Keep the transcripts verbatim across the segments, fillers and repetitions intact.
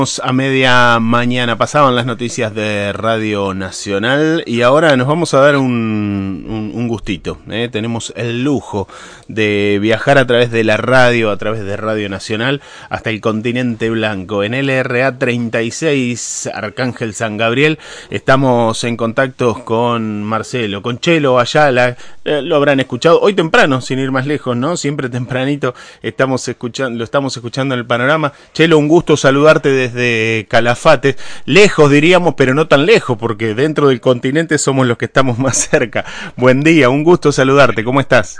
A media mañana pasaban las noticias de Radio Nacional y ahora nos vamos a dar un, un, un gustito, ¿eh? Tenemos el lujo de viajar a través de la radio, a través de Radio Nacional, hasta el continente blanco. En L R A treinta y seis, Arcángel San Gabriel, estamos en contacto con Marcelo, con Chelo Ayala, eh, lo habrán escuchado hoy temprano, sin ir más lejos, ¿no? Siempre tempranito estamos escuchando, lo estamos escuchando en el panorama. Chelo, un gusto saludarte desde de Calafate, lejos diríamos, pero no tan lejos, porque dentro del continente somos los que estamos más cerca. Buen día, un gusto saludarte, ¿cómo estás?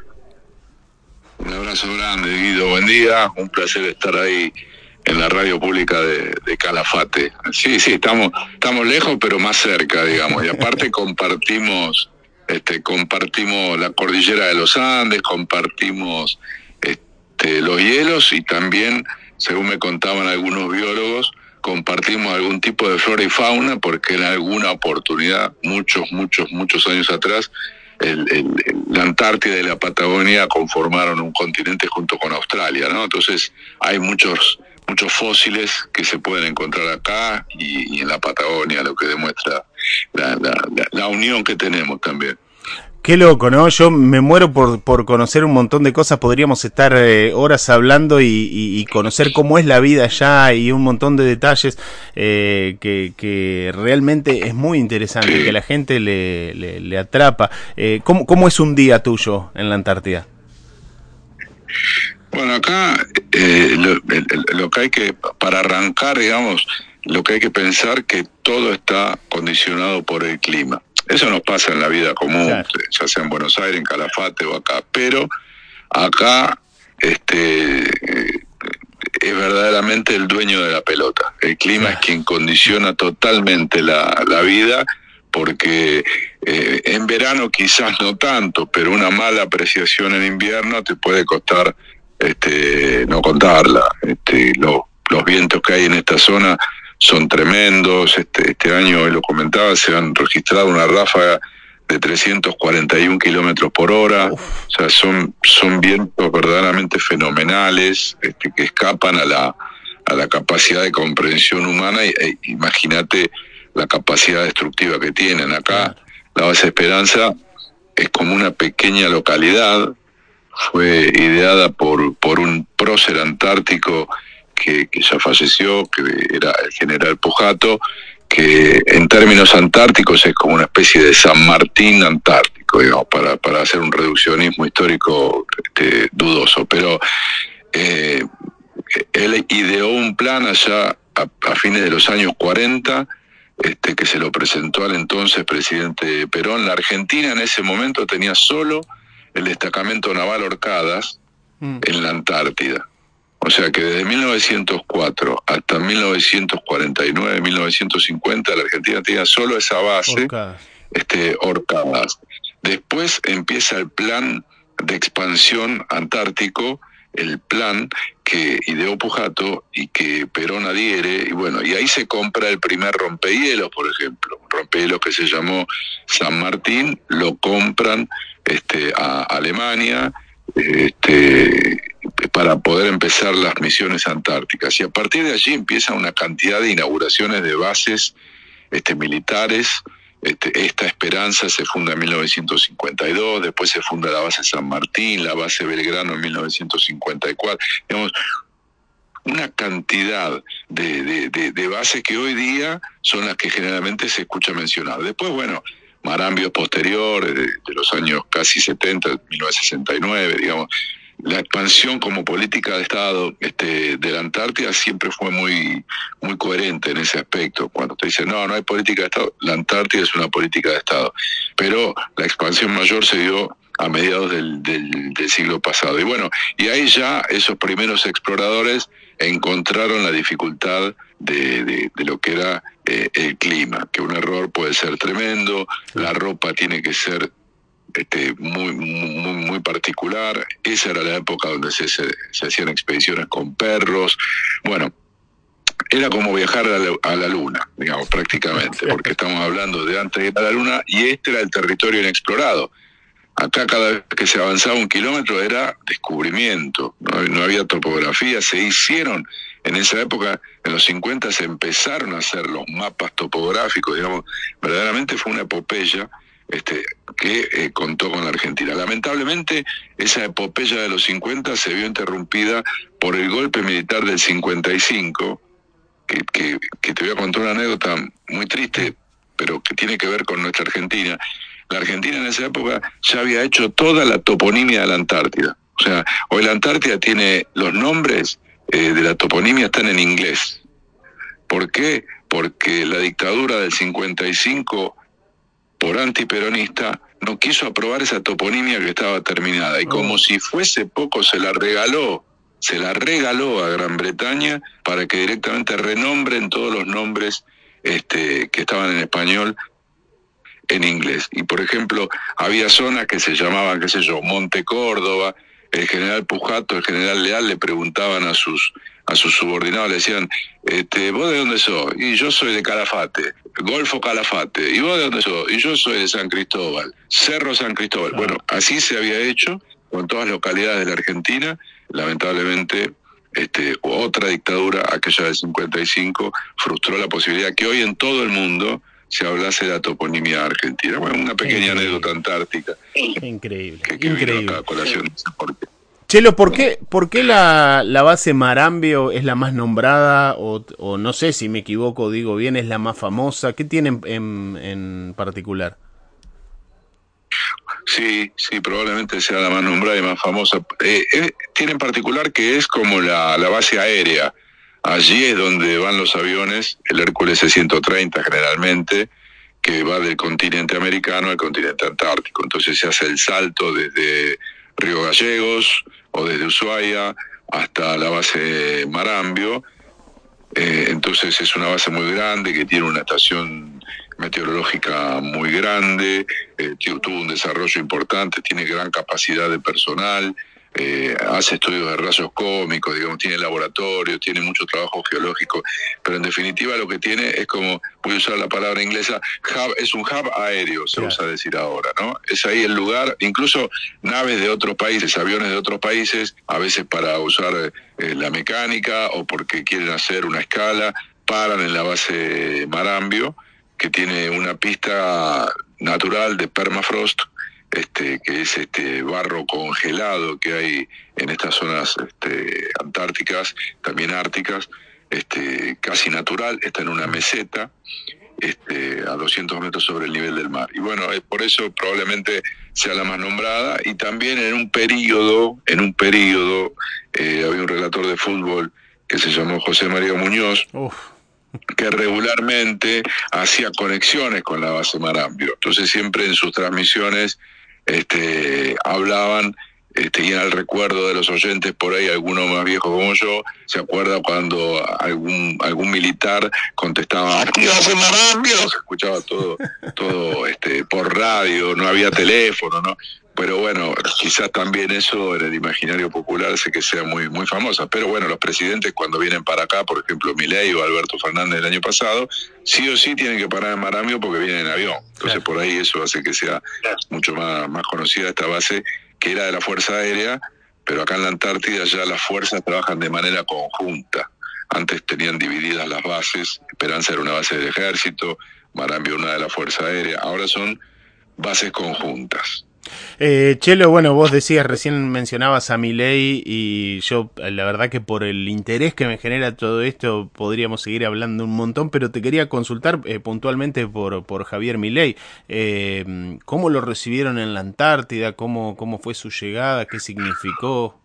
Un abrazo grande, Guido, buen día, un placer estar ahí en la radio pública de, de Calafate. Sí, sí, estamos, estamos lejos, pero más cerca, digamos, y aparte compartimos, este, compartimos la cordillera de los Andes, compartimos este, los hielos y también, según me contaban algunos biólogos, compartimos algún tipo de flora y fauna, porque en alguna oportunidad, muchos, muchos, muchos años atrás, el, el, la Antártida y la Patagonia conformaron un continente junto con Australia, ¿no? Entonces hay muchos, muchos fósiles que se pueden encontrar acá y, y en la Patagonia, lo que demuestra la, la, la, la unión que tenemos también. Qué loco, ¿no? Yo me muero por, por conocer un montón de cosas. Podríamos estar eh, horas hablando y, y, y conocer cómo es la vida allá y un montón de detalles eh, que, que realmente es muy interesante, que a la gente le, le, le atrapa. Eh, ¿cómo, ¿Cómo es un día tuyo en la Antártida? Bueno, acá eh, lo, lo que hay que, para arrancar, digamos, lo que hay que pensar que todo está condicionado por el clima. Eso nos pasa en la vida común, claro, ya sea en Buenos Aires, en Calafate o acá, pero acá este es verdaderamente el dueño de la pelota. El clima, claro, es quien condiciona totalmente la, la vida, porque eh, en verano quizás no tanto, pero una mala apreciación en invierno te puede costar este no contarla. Este, lo, los vientos que hay en esta zona son tremendos. Este, este año, hoy lo comentaba, se han registrado una ráfaga de trescientos cuarenta y un kilómetros por hora. Uf. O sea, son, son vientos verdaderamente fenomenales, este, que escapan a la, a la capacidad de comprensión humana. Y, e, imagínate la capacidad destructiva que tienen. Acá, la base Esperanza es como una pequeña localidad. Fue ideada por, por un prócer antártico Que, que ya falleció, que era el general Pujato, que en términos antárticos es como una especie de San Martín antártico, digamos, para, para hacer un reduccionismo histórico este, dudoso. Pero eh, él ideó un plan allá a, a fines de los años cuarenta, este, que se lo presentó al entonces presidente Perón. La Argentina en ese momento tenía solo el destacamento naval Orcadas mm. en la Antártida. O sea que desde mil novecientos cuatro hasta mil novecientos cuarenta y nueve, mil novecientos cincuenta, la Argentina tenía solo esa base, Orcadas. Este, Orcadas. Después empieza el plan de expansión antártico, el plan que ideó Pujato y que Perón adhiere, y bueno, y ahí se compra el primer rompehielos, por ejemplo, un rompehielos que se llamó San Martín, lo compran este, a Alemania, este, para poder empezar las misiones antárticas, y a partir de allí empieza una cantidad de inauguraciones de bases este, militares. Este, esta Esperanza se funda en mil novecientos cincuenta y dos, después se funda la base San Martín, la base Belgrano en mil novecientos cincuenta y cuatro, digamos, una cantidad de, de, de, de bases que hoy día son las que generalmente se escucha mencionar. Después, bueno, Marambio posterior, de, de los años casi setenta, mil novecientos sesenta y nueve, digamos, la expansión como política de Estado este, de la Antártida siempre fue muy, muy coherente en ese aspecto. Cuando te dicen, no, no hay política de Estado, la Antártida es una política de Estado. Pero la expansión mayor se dio a mediados del, del, del siglo pasado. Y bueno, y ahí ya esos primeros exploradores encontraron la dificultad de, de, de lo que era eh, el clima, que un error puede ser tremendo, la ropa tiene que ser Este, muy, muy, muy particular. Esa era la época donde se, se, se hacían expediciones con perros. Bueno, era como viajar a la, a la luna, digamos, prácticamente, porque estamos hablando de antes de ir a la luna, y este era el territorio inexplorado. Acá cada vez que se avanzaba un kilómetro era descubrimiento, no, no había topografía. Se hicieron en esa época, en los cincuenta, se empezaron a hacer los mapas topográficos, digamos, verdaderamente fue una epopeya este, que eh, contó con la Argentina. Lamentablemente, esa epopeya de los cincuenta se vio interrumpida por el golpe militar del cincuenta y cinco, que, que, que te voy a contar una anécdota muy triste, pero que tiene que ver con nuestra Argentina. La Argentina en esa época ya había hecho toda la toponimia de la Antártida. O sea, hoy la Antártida tiene los nombres eh, de la toponimia están en inglés. ¿Por qué? Porque la dictadura del cincuenta y cinco, por antiperonista, no quiso aprobar esa toponimia que estaba terminada. Y como si fuese poco, se la regaló, se la regaló a Gran Bretaña para que directamente renombren todos los nombres este, que estaban en español en inglés. Y por ejemplo, había zonas que se llamaban, qué sé yo, Monte Córdoba. El general Pujato, el general Leal le preguntaban a sus a sus subordinados, le decían, este, ¿vos de dónde sos? Y yo soy de Calafate, Golfo Calafate. ¿Y vos de dónde sos? Y yo soy de San Cristóbal, Cerro San Cristóbal. Ah. Bueno, así se había hecho con todas las localidades de la Argentina. Lamentablemente, este, otra dictadura, aquella del cincuenta y cinco, frustró la posibilidad que hoy en todo el mundo se hablase de la toponimia argentina. Bueno, una pequeña increíble anécdota antártica. Increíble, que, que increíble. Acá a colación, no sé por qué. Chelo, ¿por qué, por qué la, la base Marambio es la más nombrada? O, o no sé si me equivoco, digo bien, es la más famosa. ¿Qué tiene en, en, en particular? Sí, sí, probablemente sea la más nombrada y más famosa. Eh, eh, tiene en particular que es como la, la base aérea. Allí es donde van los aviones, el Hércules C ciento treinta generalmente, que va del continente americano al continente antártico. Entonces se hace el salto desde Río Gallegos o desde Ushuaia hasta la base Marambio. Eh, entonces es una base muy grande que tiene una estación meteorológica muy grande, eh, tuvo un desarrollo importante, tiene gran capacidad de personal. Eh, hace estudios de rayos cósmicos, digamos, tiene laboratorios, tiene mucho trabajo geológico, pero en definitiva lo que tiene es como, voy a usar la palabra inglesa, hub, es un hub aéreo, se yeah. usa a decir ahora, ¿no? Es ahí el lugar, incluso naves de otros países, aviones de otros países, a veces para usar eh, la mecánica o porque quieren hacer una escala, paran en la base Marambio, que tiene una pista natural de permafrost, este que es este barro congelado que hay en estas zonas este, antárticas, también árticas, este casi natural, está en una meseta este, a doscientos metros sobre el nivel del mar. Y bueno, es por eso probablemente sea la más nombrada. Y también en un periodo, en un periodo, eh, había un relator de fútbol que se llamó José María Muñoz, Uf. que regularmente hacía conexiones con la base Marambio. Entonces siempre en sus transmisiones este, hablaban, este, y en el recuerdo de los oyentes, por ahí alguno más viejo como yo, se acuerda cuando algún algún militar contestaba, aquí base Marambio, se escuchaba todo, todo este, por radio, no había teléfono, ¿no? Pero bueno, quizás también eso en el imaginario popular hace que sea muy muy famosa. Pero bueno, los presidentes cuando vienen para acá, por ejemplo Milei o Alberto Fernández el año pasado, sí o sí tienen que parar en Marambio porque vienen en avión. Entonces por ahí eso hace que sea mucho más, más conocida esta base, que era de la Fuerza Aérea, pero acá en la Antártida ya las fuerzas trabajan de manera conjunta. Antes tenían divididas las bases, Esperanza era una base del Ejército, Marambio una de la Fuerza Aérea, ahora son bases conjuntas. Eh, Chelo, bueno, vos decías, recién mencionabas a Milei y yo, la verdad que por el interés que me genera todo esto, podríamos seguir hablando un montón, pero te quería consultar eh, puntualmente por, por Javier Milei. Eh, ¿Cómo lo recibieron en la Antártida? ¿Cómo, cómo fue su llegada? ¿Qué significó?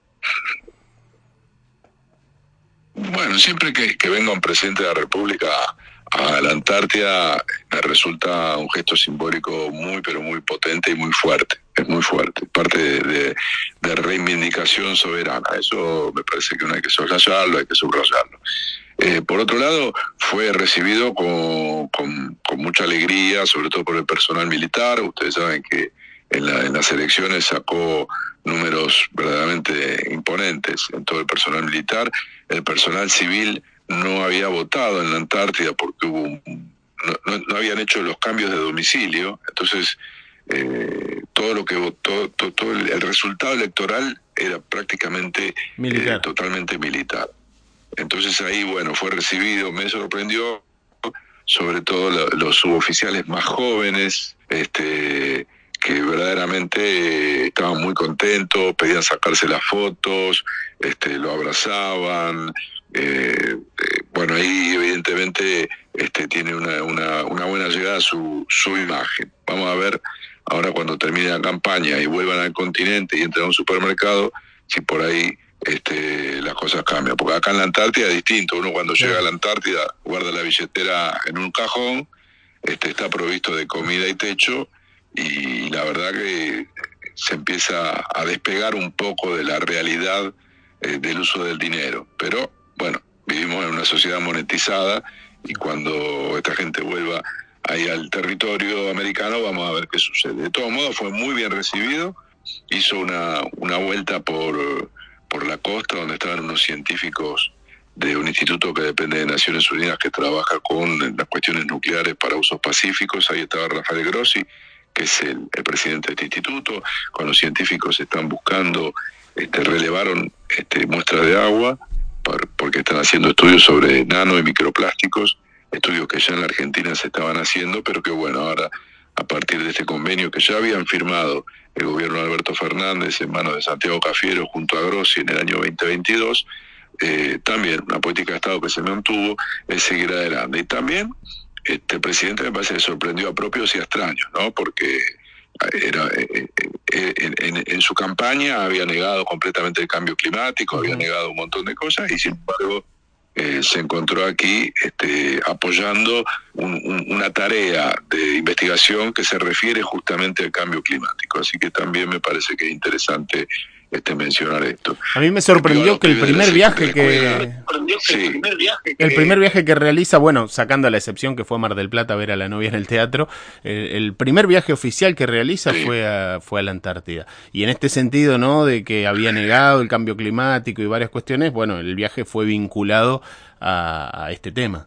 Bueno, siempre que, que venga un presidente de la República a la Antártida me resulta un gesto simbólico muy, pero muy potente y muy fuerte. Es muy fuerte, parte de, de, de reivindicación soberana. Eso me parece que no hay que soslayarlo, hay que subrayarlo. Eh, por otro lado, fue recibido con, con, con mucha alegría, sobre todo por el personal militar. Ustedes saben que en, la, en las elecciones sacó números verdaderamente imponentes en todo el personal militar. El personal civil no había votado en la Antártida porque hubo un, no, no, no habían hecho los cambios de domicilio, entonces eh, todo lo que votó, todo, todo el, el resultado electoral era prácticamente militar. Eh, totalmente militar. Entonces ahí, bueno, fue recibido, me sorprendió, sobre todo lo, los suboficiales más jóvenes, este, que verdaderamente estaban muy contentos, pedían sacarse las fotos, este, lo abrazaban. Eh, eh, bueno, ahí evidentemente este, tiene una, una, una buena llegada su, su imagen. Vamos a ver ahora cuando termine la campaña y vuelvan al continente y entren a un supermercado, si por ahí este, las cosas cambian. Porque acá en la Antártida es distinto. Uno cuando sí. llega a la Antártida guarda la billetera en un cajón, este, está provisto de comida y techo, y la verdad que se empieza a despegar un poco de la realidad eh, del uso del dinero. Pero bueno, vivimos en una sociedad monetizada, y cuando esta gente vuelva ahí al territorio americano vamos a ver qué sucede. De todos modos fue muy bien recibido, hizo una, una vuelta por, por la costa donde estaban unos científicos de un instituto que depende de Naciones Unidas que trabaja con las cuestiones nucleares para usos pacíficos. Ahí estaba Rafael Grossi, que es el, el presidente de este instituto. Con los científicos están buscando, este, relevaron este, muestras de agua por, porque están haciendo estudios sobre nano y microplásticos, estudios que ya en la Argentina se estaban haciendo, pero que bueno, ahora a partir de este convenio que ya habían firmado el gobierno de Alberto Fernández en manos de Santiago Cafiero junto a Grossi en el año veinte veintidós, eh, también una política de Estado que se mantuvo es seguir adelante. Y también este presidente me parece que sorprendió a propios y a extraños, ¿no? Porque era eh, eh, en, en, en su campaña había negado completamente el cambio climático, había negado un montón de cosas, y sin embargo eh, se encontró aquí este, apoyando un, un, una tarea de investigación que se refiere justamente al cambio climático. Así que también me parece que es interesante este, mencionar esto. A mí me sorprendió que el primer viaje que... Sí. El primer viaje que... el primer viaje que realiza, bueno, sacando la excepción que fue a Mar del Plata a ver a la novia en el teatro, el, el primer viaje oficial que realiza sí. fue, a, fue a la Antártida. Y en este sentido, ¿no?, de que había negado el cambio climático y varias cuestiones, bueno, el viaje fue vinculado a, a este tema.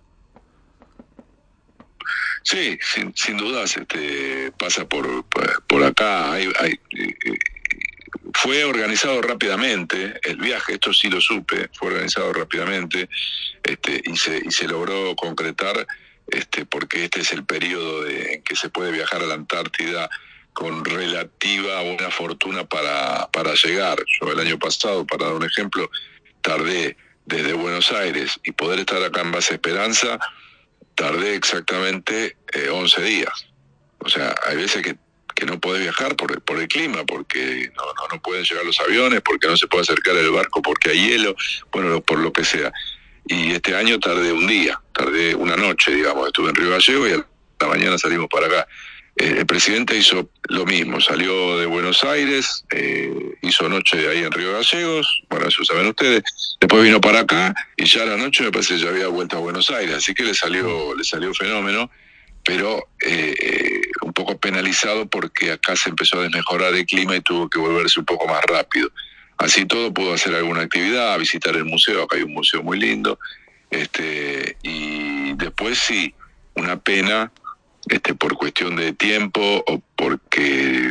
Sí, sin, sin dudas, este, pasa por, por acá. Hay, hay, eh, fue organizado rápidamente el viaje, esto sí lo supe, fue organizado rápidamente este, y, se, y se logró concretar este, porque este es el periodo de, en que se puede viajar a la Antártida con relativa buena fortuna para, para llegar. Yo el año pasado, para dar un ejemplo, tardé desde Buenos Aires y poder estar acá en Base Esperanza, tardé exactamente eh, once días. O sea, hay veces que que no podés viajar por, por el clima, porque no, no, no pueden llegar los aviones, porque no se puede acercar el barco porque hay hielo, bueno, por lo que sea. Y este año tardé un día, tardé una noche, digamos, estuve en Río Gallegos y a la mañana salimos para acá. Eh, el presidente hizo lo mismo, salió de Buenos Aires, eh, hizo noche ahí en Río Gallegos, bueno, eso saben ustedes, después vino para acá y ya a la noche me parece que ya había vuelto a Buenos Aires, así que le salió, le salió fenómeno, pero eh, un poco penalizado porque acá se empezó a desmejorar el clima y tuvo que volverse un poco más rápido. Así todo pudo hacer alguna actividad, visitar el museo, acá hay un museo muy lindo, este, y después sí, una pena este, por cuestión de tiempo o porque,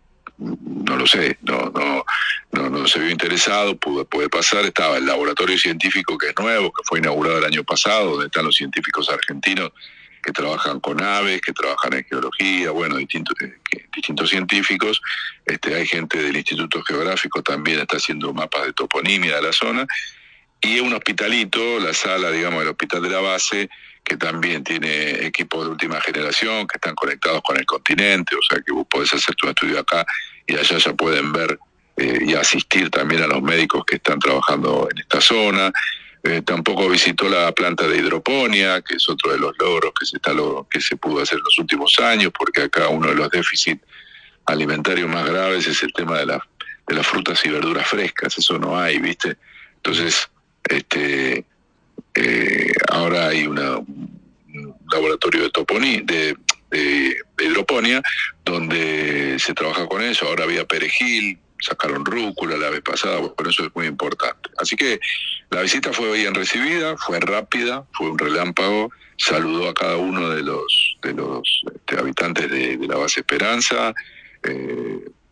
no lo sé, no, no, no, no se vio interesado, pudo, puede pasar. Estaba el laboratorio científico que es nuevo, que fue inaugurado el año pasado, donde están los científicos argentinos que trabajan con aves, que trabajan en geología, bueno, distintos, eh, distintos científicos. Este, hay gente del Instituto Geográfico también está haciendo mapas de toponimia de la zona, y un hospitalito, la sala, digamos, del hospital de la base, que también tiene equipos de última generación, que están conectados con el continente, o sea que vos podés hacer tu estudio acá y allá ya pueden ver eh, y asistir también a los médicos que están trabajando en esta zona. Eh, tampoco visitó la planta de hidroponía, que es otro de los logros que se, está lo, que se pudo hacer en los últimos años, porque acá uno de los déficits alimentarios más graves es el tema de, la, de las frutas y verduras frescas, eso no hay, ¿viste? Entonces, este, eh, ahora hay una, un laboratorio de, toponí, de, de, de hidroponía donde se trabaja con eso. Ahora había perejil, sacaron rúcula la vez pasada, bueno, eso es muy importante. Así que la visita fue bien recibida, fue rápida, fue un relámpago, saludó a cada uno de los de los este, habitantes de, de la base Esperanza, eh,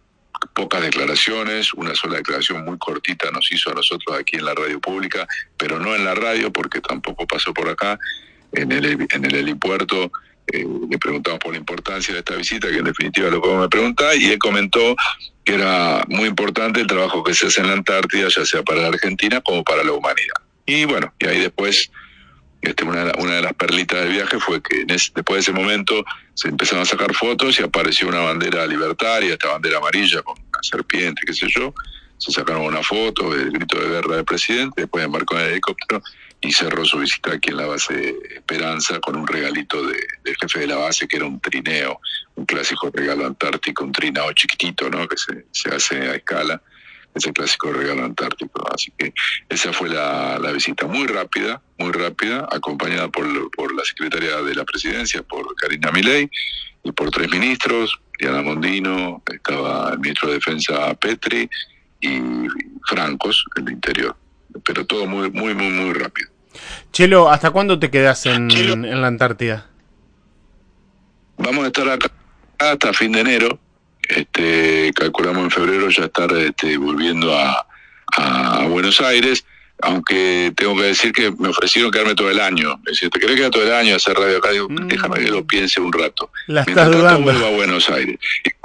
pocas declaraciones, una sola declaración muy cortita nos hizo a nosotros aquí en la radio pública, pero no en la radio porque tampoco pasó por acá, en el, en el helipuerto. Eh, le preguntamos por la importancia de esta visita, que en definitiva lo que vos me preguntás, y él comentó que era muy importante el trabajo que se hace en la Antártida, ya sea para la Argentina como para la humanidad. Y bueno, y ahí después, este, una, una de las perlitas del viaje fue que en ese, después de ese momento se empezaron a sacar fotos y apareció una bandera libertaria, esta bandera amarilla con una serpiente, qué sé yo. Se sacaron una foto, el grito de guerra del presidente, después embarcó en el helicóptero y cerró su visita aquí en la base Esperanza con un regalito de, del jefe de la base, que era un trineo, un clásico regalo antártico, un trineo chiquitito, ¿no? Que se, se hace a escala, ese clásico regalo antártico. Así que esa fue la, la visita, muy rápida, muy rápida, acompañada por, por la secretaria de la presidencia, por Karina Milei, y por tres ministros, Diana Mondino, estaba el ministro de Defensa Petri, y Francos, el interior. Pero todo muy, muy, muy, muy rápido. Chelo, ¿hasta cuándo te quedas en, en la Antártida? Vamos a estar acá hasta fin de enero. Este, calculamos en febrero ya estar este, volviendo a, a Buenos Aires, aunque tengo que decir que me ofrecieron quedarme todo el año. Me decían, ¿te querés quedar todo el año a hacer radio acá? Digo, mm. déjame que lo piense un rato. La estás dudando. Vuelvo a Buenos Aires.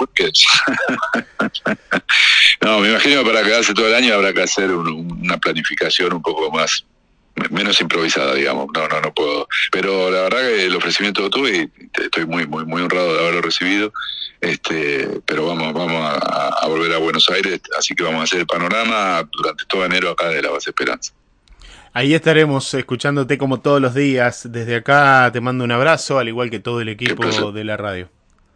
No, me imagino que para quedarse todo el año habrá que hacer un, una planificación un poco más, menos improvisada, digamos. No, no, no puedo. Pero la verdad que el ofrecimiento lo tuve y estoy muy, muy, muy honrado de haberlo recibido. Este, pero vamos, vamos a, a volver a Buenos Aires, así que vamos a hacer el panorama durante todo enero acá de la base Esperanza. Ahí estaremos escuchándote como todos los días. Desde acá te mando un abrazo, al igual que todo el equipo de la radio.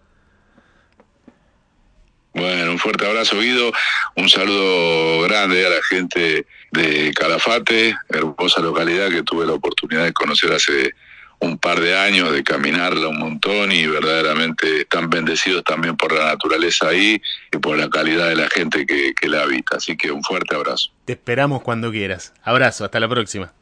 Bueno, un fuerte abrazo, Guido, un saludo grande a la gente de Calafate, hermosa localidad que tuve la oportunidad de conocer hace un par de años, de caminarla un montón, y verdaderamente están bendecidos también por la naturaleza ahí y por la calidad de la gente que, que la habita. Así que un fuerte abrazo. Te esperamos cuando quieras. Abrazo, hasta la próxima.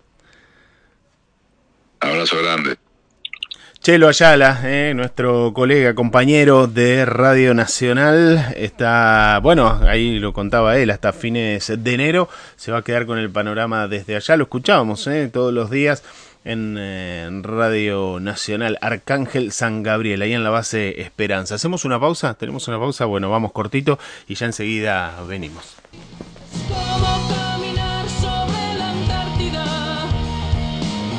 Abrazo grande. Chelo Ayala, eh, nuestro colega, compañero de Radio Nacional, está, bueno, ahí lo contaba él, hasta fines de enero se va a quedar con el panorama desde allá. Lo escuchábamos eh, todos los días en, eh, en Radio Nacional, Arcángel San Gabriel, ahí en la base Esperanza. ¿Hacemos una pausa? ¿Tenemos una pausa? Bueno, vamos cortito y ya enseguida venimos.